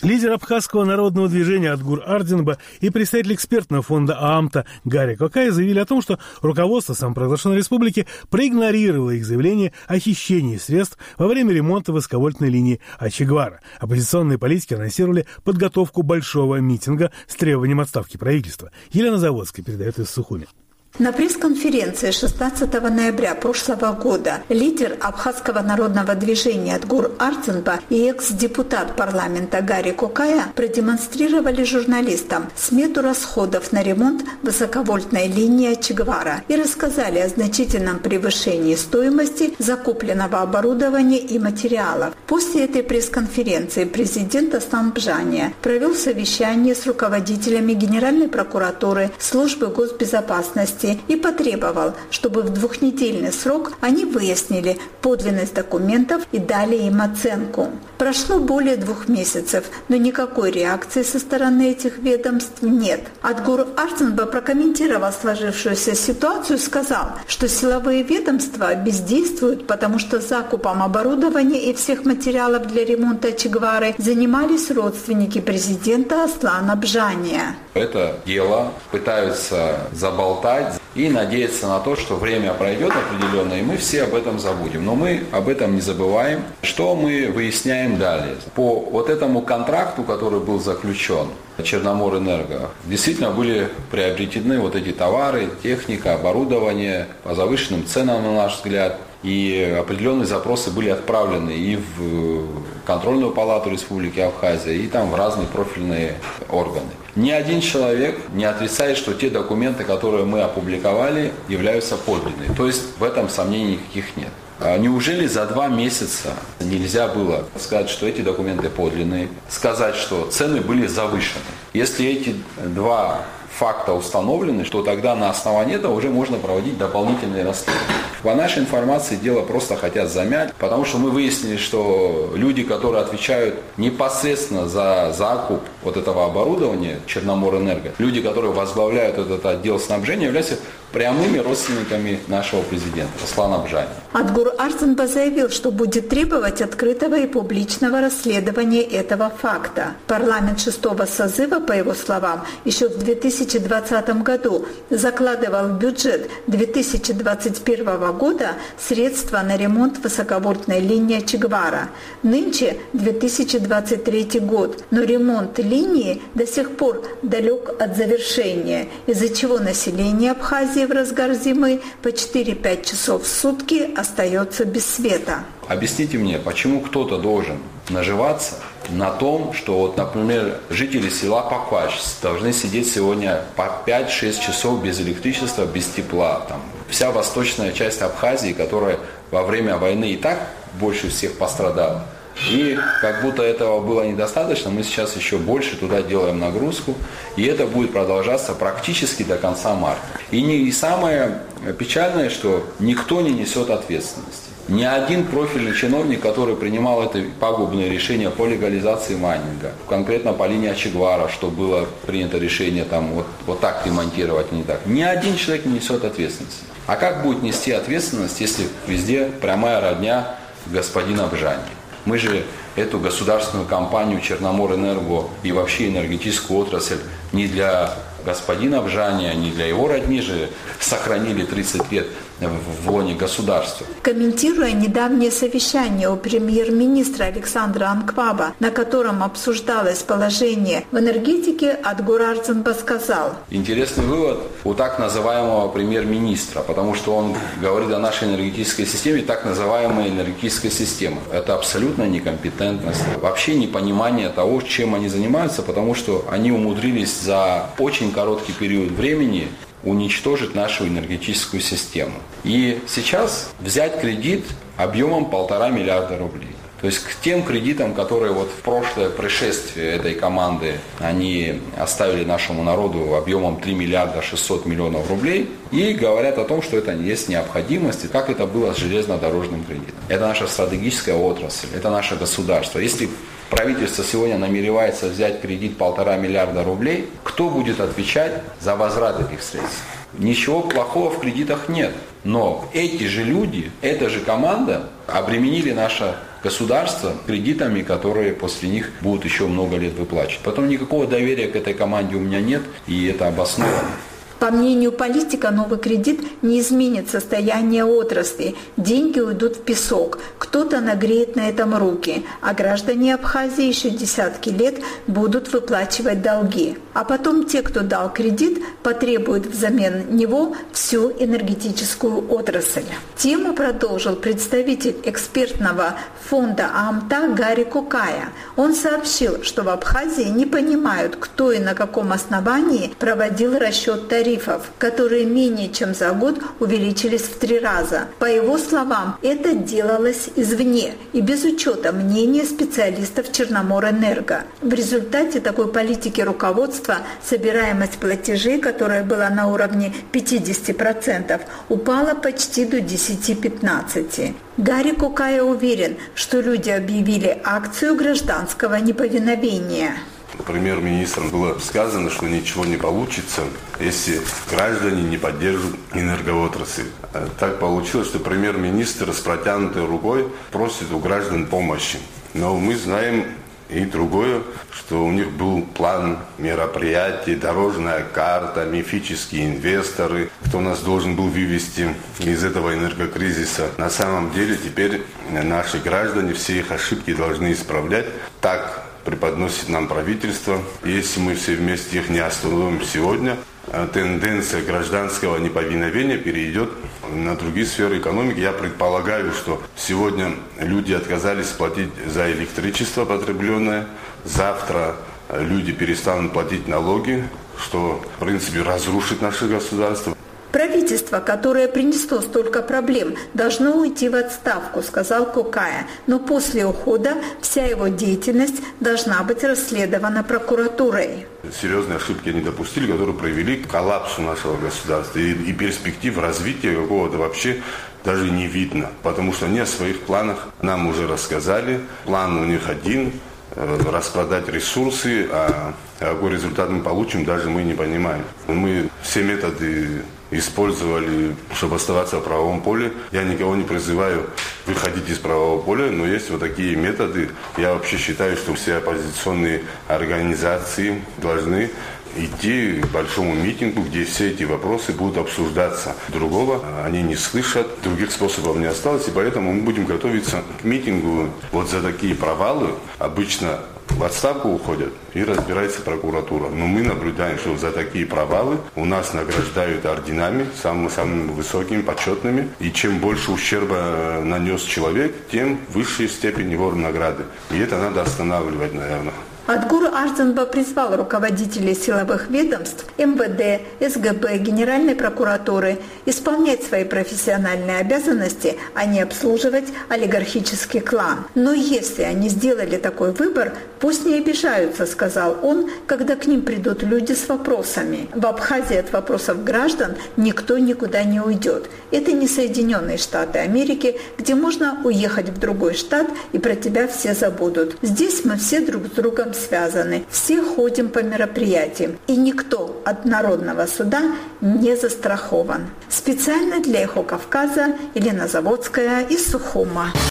Лидер абхазского народного движения Адгур Ардзинба и представитель экспертного фонда ААМТа Гарри Кокай заявили о том, что руководство самопровозглашенной республики проигнорировало их заявление о хищении средств во время ремонта высоковольтной линии Ачегвара. Оппозиционные политики анонсировали подготовку большого митинга с требованием отставки правительства. Елена Заводская передает из Сухуми. На пресс-конференции 16 ноября прошлого года лидер абхазского народного движения Адгур Ардзинба и экс-депутат парламента Гарри Кокая продемонстрировали журналистам смету расходов на ремонт высоковольтной линии Ачегвара и рассказали о значительном превышении стоимости закупленного оборудования и материалов. После этой пресс-конференции президент Аслан Бжания провел совещание с руководителями Генеральной прокуратуры, службы госбезопасности и потребовал, чтобы в двухнедельный срок они выяснили подлинность документов и дали им оценку. Прошло более 2 месяцев, но никакой реакции со стороны этих ведомств нет. Адгур Ардзинба прокомментировал сложившуюся ситуацию и сказал, что силовые ведомства бездействуют, потому что закупом оборудования и всех материалов для ремонта Ачегвары занимались родственники президента Аслана Бжания. Это дело пытаются заболтать и надеяться на то, что время пройдет определенно, и мы все об этом забудем. Но мы об этом не забываем. Что мы выясняем далее? По вот этому контракту, который был заключен, Черноморэнерго, действительно были приобретены вот эти товары, техника, оборудование по завышенным ценам, на наш взгляд. И определенные запросы были отправлены и в контрольную палату Республики Абхазия, и там в разные профильные органы. Ни один человек не отрицает, что те документы, которые мы опубликовали, являются подлинными. То есть в этом сомнений никаких нет. Неужели за 2 месяца нельзя было сказать, что эти документы подлинные, сказать, что цены были завышены? Если эти 2 факта установлены, что тогда на основании этого уже можно проводить дополнительные расследования. По нашей информации дело просто хотят замять, потому что мы выяснили, что люди, которые отвечают непосредственно за закуп вот этого оборудования Черноморэнерго, люди, которые возглавляют этот отдел снабжения, являются прямыми родственниками нашего президента Аслана Бжания. Адгур Ардзинба заявил, что будет требовать открытого и публичного расследования этого факта. Парламент 6-го созыва, по его словам, еще в 2020 году закладывал в бюджет 2021 года средства на ремонт высоковольтной линии Ачегвара. Нынче 2023 год, но ремонт линии до сих пор далек от завершения, из-за чего население Абхазии в разгар зимы по 4-5 часов в сутки остается без света. Объясните мне, почему кто-то должен наживаться на том, что, вот, например, жители села Паквач должны сидеть сегодня по 5-6 часов без электричества, без тепла. Там вся восточная часть Абхазии, которая во время войны и так больше всех пострадала. И как будто этого было недостаточно, мы сейчас еще больше туда делаем нагрузку, и это будет продолжаться практически до конца марта. И самое печальное, что никто не несет ответственности. Ни один профильный чиновник, который принимал это пагубное решение по легализации майнинга, конкретно по линии Ачегвара, что было принято решение там вот так ремонтировать, не так, ни один человек не несет ответственности. А как будет нести ответственность, если везде прямая родня господина Бжания? Мы же эту государственную компанию Черноморэнерго и вообще энергетическую отрасль не для господина Бжания, не для его родни же сохранили 30 лет в лоне государства. Комментируя недавнее совещание у премьер-министра Александра Анкваба, на котором обсуждалось положение в энергетике, Адгур Ардзинба сказал: интересный вывод у так называемого премьер-министра, потому что он говорит о нашей энергетической системе, так называемой энергетической системы. Это абсолютно некомпетентность, вообще непонимание того, чем они занимаются, потому что они умудрились за очень короткий период времени уничтожить нашу энергетическую систему. И сейчас взять кредит объемом 1,5 миллиарда рублей. То есть к тем кредитам, которые вот в прошлое пришествие этой команды они оставили нашему народу объемом 3 миллиарда 600 миллионов рублей, и говорят о том, что это есть необходимость, как это было с железнодорожным кредитом. Это наша стратегическая отрасль, это наше государство. Если правительство сегодня намеревается взять кредит 1,5 миллиарда рублей, кто будет отвечать за возврат этих средств? Ничего плохого в кредитах нет. Но эти же люди, эта же команда обременили наше государства кредитами, которые после них будут еще много лет выплачивать. Потом никакого доверия к этой команде у меня нет, и это обосновано. По мнению политика, новый кредит не изменит состояние отрасли. Деньги уйдут в песок. Кто-то нагреет на этом руки, а граждане Абхазии еще десятки лет будут выплачивать долги. А потом те, кто дал кредит, потребуют взамен него всю энергетическую отрасль. Тему продолжил представитель экспертного фонда ААМТА Гарри Кокая. Он сообщил, что в Абхазии не понимают, кто и на каком основании проводил расчет тарифов, которые менее чем за год увеличились в 3 раза. По его словам, это делалось извне и без учета мнения специалистов Черноморэнерго. В результате такой политики руководства собираемость платежей, которая была на уровне 50%, упала почти до 10-15%. Гарри Кокая уверен, что люди объявили акцию гражданского неповиновения. Премьер-министром было сказано, что ничего не получится, если граждане не поддержат энергоотрасль. Так получилось, что премьер-министр с протянутой рукой просит у граждан помощи. Но мы знаем и другое, что у них был план мероприятий, дорожная карта, мифические инвесторы, кто нас должен был вывести из этого энергокризиса. На самом деле теперь наши граждане все их ошибки должны исправлять. Так преподносит нам правительство. Если мы все вместе их не остановим сегодня, тенденция гражданского неповиновения перейдет на другие сферы экономики. Я предполагаю, что сегодня люди отказались платить за электричество потребленное. Завтра люди перестанут платить налоги, что, в принципе, разрушит наше государство. Правительство, которое принесло столько проблем, должно уйти в отставку, сказал Кокая. Но после ухода вся его деятельность должна быть расследована прокуратурой. Серьезные ошибки они допустили, которые привели к коллапсу нашего государства. И перспектив развития какого-то вообще даже не видно. Потому что они о своих планах нам уже рассказали. План у них один – распродать ресурсы, а какой результат мы получим, даже мы не понимаем. Мы все методы использовали, чтобы оставаться в правовом поле. Я никого не призываю выходить из правового поля, но есть вот такие методы. Я вообще считаю, что все оппозиционные организации должны идти к большому митингу, где все эти вопросы будут обсуждаться. Другого они не слышат, других способов не осталось, и поэтому мы будем готовиться к митингу. Вот за такие провалы обычно в отставку уходят и разбирается прокуратура. Но мы наблюдаем, что за такие провалы у нас награждают орденами, самыми высокими, почетными. И чем больше ущерба нанес человек, тем высшая степень его награды. И это надо останавливать, наверное. Адгур Ардзинба призвал руководителей силовых ведомств, МВД, СГБ, Генеральной прокуратуры исполнять свои профессиональные обязанности, а не обслуживать олигархический клан. Но если они сделали такой выбор, пусть не обижаются, сказал он, когда к ним придут люди с вопросами. В Абхазии от вопросов граждан никто никуда не уйдет. Это не Соединенные Штаты Америки, где можно уехать в другой штат и про тебя все забудут. Здесь мы все друг с другом связаны. Все ходим по мероприятиям. И никто от Народного суда не застрахован. Специально для Эхо Кавказа Елена Заводская из Сухума.